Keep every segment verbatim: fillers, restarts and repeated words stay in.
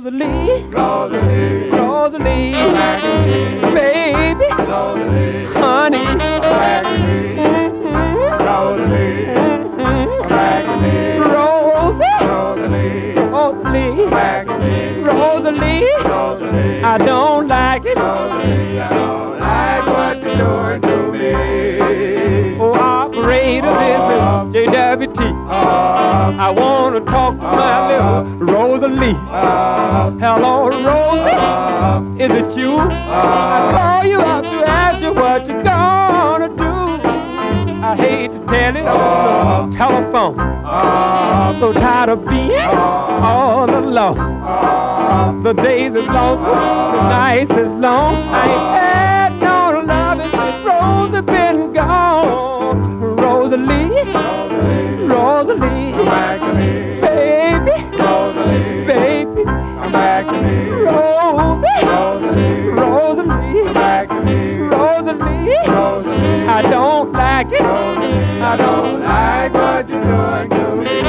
Rosalie, Rosalie, Rosalie, come back to me. baby, Rosalie, honey, come back to me. mm-hmm. Rosalie, Mm-hmm. come back to me. Rosie, Rosalie, Rosalie, come back to me. Rosalie, Rosalie, I don't like it. Rosalie, I don't like what you're doing to me. Oh, operator, this is J W T. Uh, I want to talk to my little Rosalie. uh, Hello, Rosie, uh, is it you? I call you up to ask you what you gonna do. I hate to tell it on the telephone. uh, So tired of being all alone. uh, The days is long, the nights is long. I ain't had no loving since Rosie been gone. Rosalie, Rosalie, Rosalie, come back to me. baby, Rosalie, baby, come back to me. Rosie, Rosalie, Rosalie, come back to me. Rosalie, Rosalie, I don't like it. Rosalie, I don't like what you're doing to me.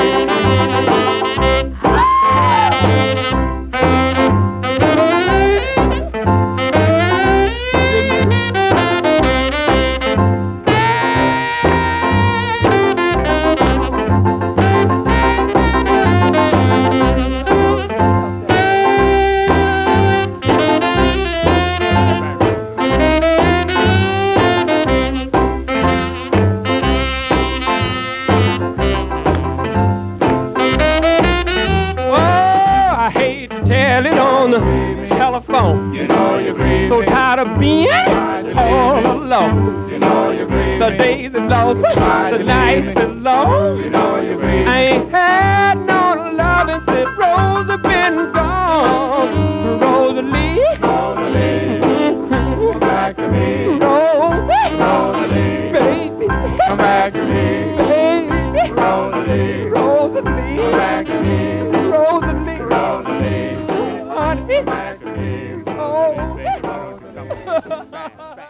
I hate to tell it on the telephone. You know you're grieving. So tired of being all alone. You know you're grieving. The days is long, the nights is long. You know you're grieving. I ain't had no loving since Rosie been gone. Rosalie, Rosalie, mm-hmm. come back to me. Rosie, Rosalie, baby, come back to me. baby, Rosalie, Rosalie, come back to me. Rosalie, Rosalie, honey, come back to me. oh. Rosalie.